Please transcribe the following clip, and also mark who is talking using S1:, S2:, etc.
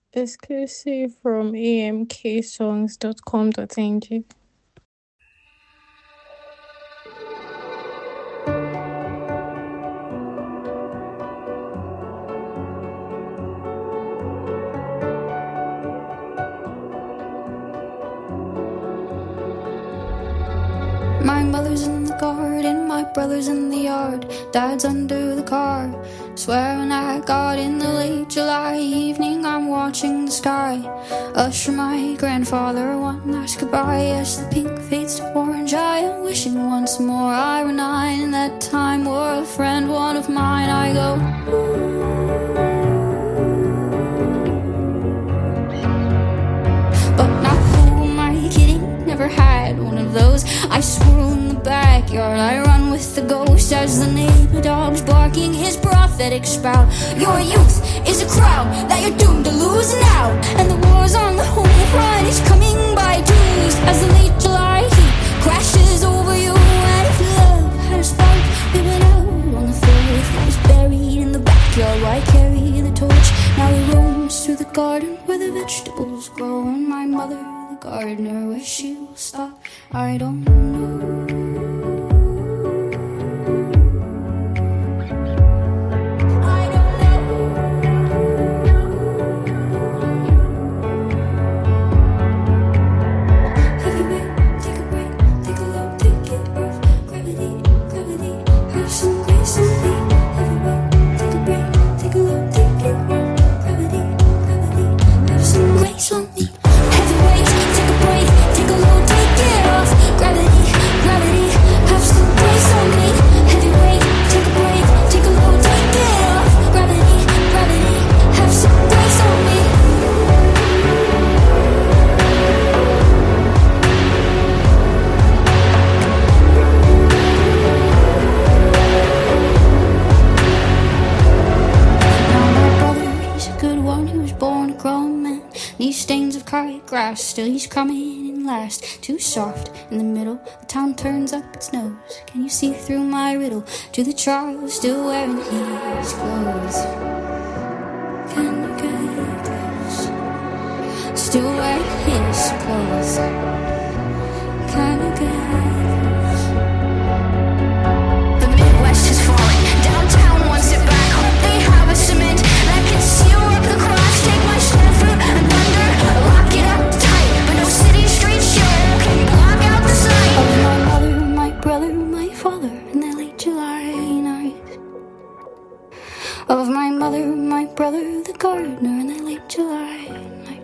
S1: Exclusive from amksongs.com.ng.
S2: My mother's in the garden, my brother's in the yard, dad's under the car. Swearing at God in the late July evening, I'm watching the sky. Usher my grandfather one last goodbye as the pink fades to orange. I am wishing once more I were 9 and that time were a friend, one of mine. I go, but not who am I kidding? Never had one of those. I swirl in the backyard, I run with the ghost as the neighbor dog's barking his prophetic spout. Your youth is a crowd that you're doomed to lose now, and the war's on the home front, it's coming by twos as the late July heat crashes over you. And if love had a spark, it went out on the 4th. It was buried in the backyard, why carry the torch? Now it roams through the garden where the vegetables grow, and my mother, the gardener, where she will stop, I don't know. Grass, still he's coming in last. Too soft in the middle, the town turns up its nose. Can you see through my riddle? To the child still wearing his clothes. Can you get this? Still wearing his clothes. Can you get this? The Midwest is falling. Downtown wants it back. Hope they have a cement that can seal up the cracks. Take my stand for and thunder. Lock it up tight, but no city street show can block out the sight of my mother, my brother, my father, in that late July night. Of my mother, my brother, the gardener, in that late July night.